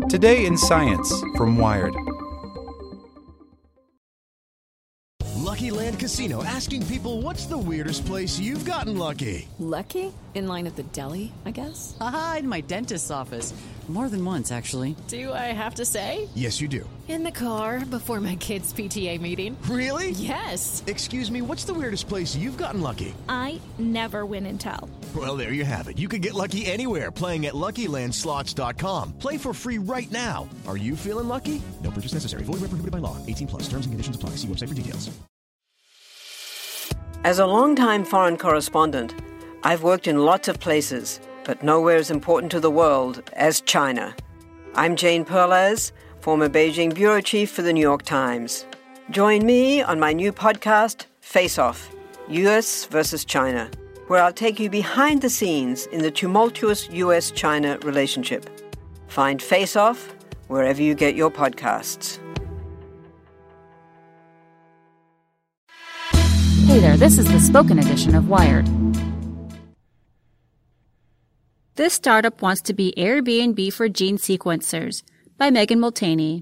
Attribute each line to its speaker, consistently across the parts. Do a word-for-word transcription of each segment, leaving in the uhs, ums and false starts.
Speaker 1: Today in Science from Wired.
Speaker 2: Lucky Land Casino, asking people, what's the weirdest place you've gotten lucky?
Speaker 3: Lucky? In line at the deli, I guess?
Speaker 4: Aha, in my dentist's office. More than once, actually.
Speaker 3: Do I have to say?
Speaker 2: Yes, you do.
Speaker 3: In the car before my kids' P T A meeting.
Speaker 2: Really?
Speaker 3: Yes.
Speaker 2: Excuse me, what's the weirdest place you've gotten lucky?
Speaker 5: I never win and tell.
Speaker 2: Well, there you have it. You can get lucky anywhere, playing at Lucky Land Slots dot com. Play for free right now. Are you feeling lucky? No purchase necessary. Void where prohibited by law. eighteen plus. Terms and conditions apply. See website for details.
Speaker 6: As a longtime foreign correspondent, I've worked in lots of places, but nowhere as important to the world as China. I'm Jane Perlez, former Beijing bureau chief for the New York Times. Join me on my new podcast, Face Off, U S versus China, where I'll take you behind the scenes in the tumultuous U S China relationship. Find Face Off wherever you get your podcasts.
Speaker 7: Hey there, this is the spoken edition of Wired. This startup wants to be Airbnb for gene sequencers by Megan Multaney.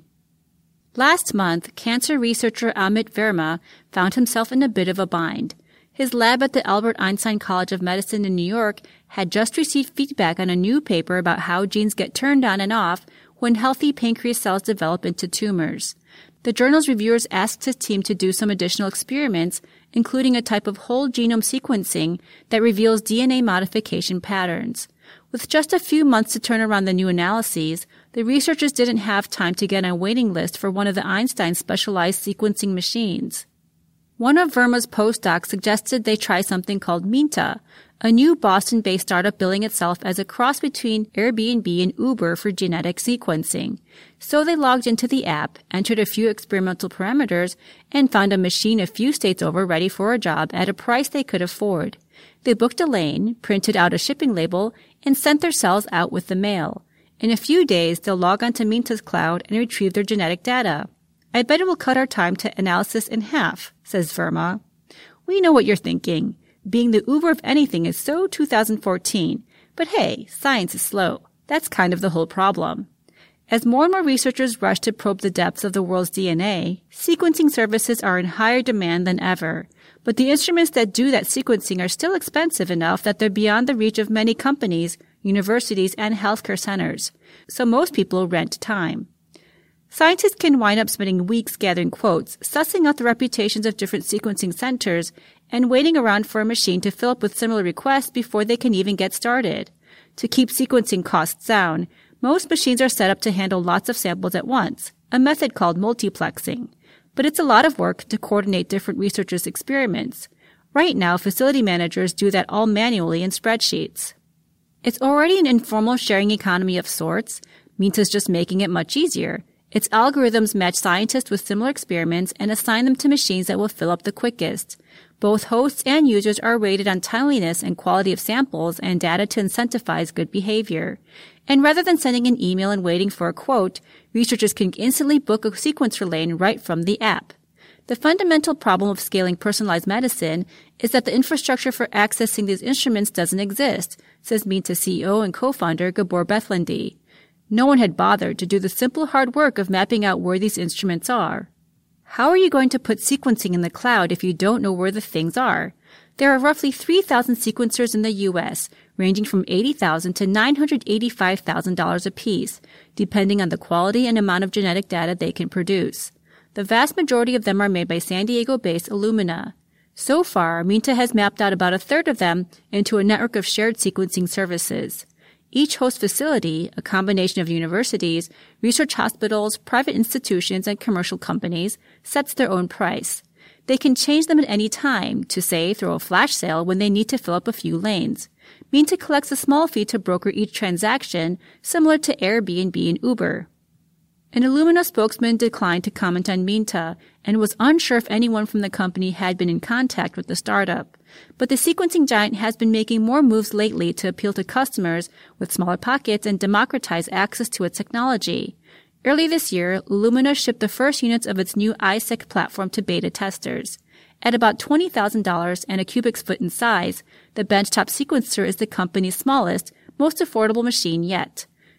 Speaker 7: Last month, cancer researcher Amit Verma found himself in a bit of a bind. His lab at the Albert Einstein College of Medicine in New York had just received feedback on a new paper about how genes get turned on and off when healthy pancreas cells develop into tumors. The journal's reviewers asked his team to do some additional experiments, including a type of whole genome sequencing that reveals D N A modification patterns. With just a few months to turn around the new analyses, the researchers didn't have time to get on a waiting list for one of the Einstein specialized sequencing machines. One of Verma's postdocs suggested they try something called Minta, a new Boston-based startup billing itself as a cross between Airbnb and Uber for genetic sequencing. So they logged into the app, entered a few experimental parameters, and found a machine a few states over ready for a job at a price they could afford. They booked a lane, printed out a shipping label, and sent their cells out with the mail. In a few days, they'll log onto Minta's cloud and retrieve their genetic data. I bet it will cut our time to analysis in half, says Verma. We know what you're thinking. Being the Uber of anything is so two thousand fourteen. But hey, science is slow. That's kind of the whole problem. As more and more researchers rush to probe the depths of the world's D N A, sequencing services are in higher demand than ever. But the instruments that do that sequencing are still expensive enough that they're beyond the reach of many companies, universities, and healthcare centers. So most people rent time. Scientists can wind up spending weeks gathering quotes, sussing out the reputations of different sequencing centers, and waiting around for a machine to fill up with similar requests before they can even get started. To keep sequencing costs down, most machines are set up to handle lots of samples at once, a method called multiplexing. But it's a lot of work to coordinate different researchers' experiments. Right now, facility managers do that all manually in spreadsheets. It's already an informal sharing economy of sorts. Minta's just making it much easier. Its algorithms match scientists with similar experiments and assign them to machines that will fill up the quickest. Both hosts and users are rated on timeliness and quality of samples and data to incentivize good behavior. And rather than sending an email and waiting for a quote, researchers can instantly book a sequencer lane right from the app. The fundamental problem of scaling personalized medicine is that the infrastructure for accessing these instruments doesn't exist, says Minta C E O and co-founder Gabor Bethlendi. No one had bothered to do the simple hard work of mapping out where these instruments are. How are you going to put sequencing in the cloud if you don't know where the things are? There are roughly three thousand sequencers in the U S, ranging from eighty thousand dollars to nine hundred eighty-five thousand dollars apiece, depending on the quality and amount of genetic data they can produce. The vast majority of them are made by San Diego-based Illumina. So far, Minta has mapped out about a third of them into a network of shared sequencing services. Each host facility, a combination of universities, research hospitals, private institutions, and commercial companies, sets their own price. They can change them at any time to, say, throw a flash sale when they need to fill up a few lanes. Minta collects a small fee to broker each transaction, similar to Airbnb and Uber. An Illumina spokesman declined to comment on Minta and was unsure if anyone from the company had been in contact with the startup. But the sequencing giant has been making more moves lately to appeal to customers with smaller pockets and democratize access to its technology. Early this year, Illumina shipped the first units of its new iSeq platform to beta testers. At about twenty thousand dollars and a cubic's foot in size, the benchtop sequencer is the company's smallest, most affordable machine yet.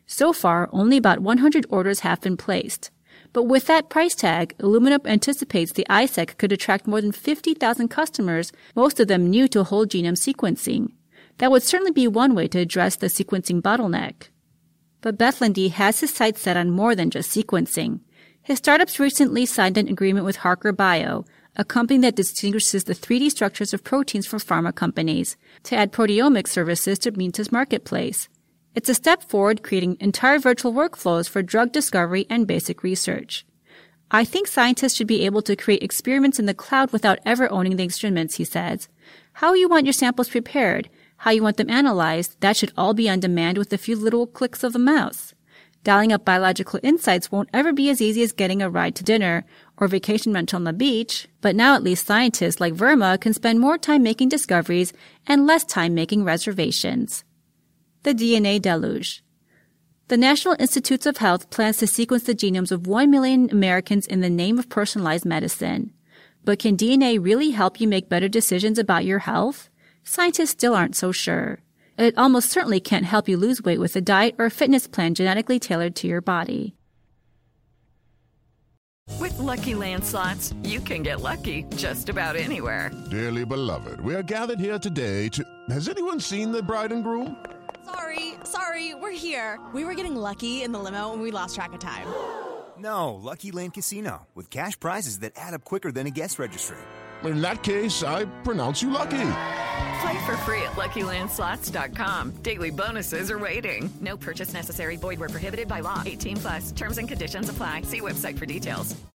Speaker 7: So far, only about one hundred orders have been placed. But with that price tag, Illumina anticipates the I S E C could attract more than fifty thousand customers, most of them new to whole genome sequencing. That would certainly be one way to address the sequencing bottleneck. But Beth Lindy has his sights set on more than just sequencing. His startups recently signed an agreement with Harker Bio, a company that distinguishes the three D structures of proteins for pharma companies, to add proteomics services to meet his marketplace. It's a step forward creating entire virtual workflows for drug discovery and basic research. I think scientists should be able to create experiments in the cloud without ever owning the instruments, he says. How you want your samples prepared, how you want them analyzed, that should all be on demand with a few little clicks of the mouse. Dialing up biological insights won't ever be as easy as getting a ride to dinner or vacation rental on the beach, but now at least scientists like Verma can spend more time making discoveries and less time making reservations. The D N A deluge. The National Institutes of Health plans to sequence the genomes of one million Americans in the name of personalized medicine. But can D N A really help you make better decisions about your health? Scientists still aren't so sure. It almost certainly can't help you lose weight with a diet or a fitness plan genetically tailored to your body.
Speaker 8: With Lucky Land Slots, you can get lucky just about anywhere.
Speaker 9: Dearly beloved, we are gathered here today to... Has anyone seen the bride and groom?
Speaker 10: Sorry, sorry, we're here. We were getting lucky in the limo and we lost track of time.
Speaker 11: No, Lucky Land Casino, with cash prizes that add up quicker than a guest registry.
Speaker 9: In that case, I pronounce you lucky.
Speaker 8: Play for free at Lucky Land Slots dot com. Daily bonuses are waiting. No purchase necessary. Void where prohibited by law. eighteen plus. Terms and conditions apply. See website for details.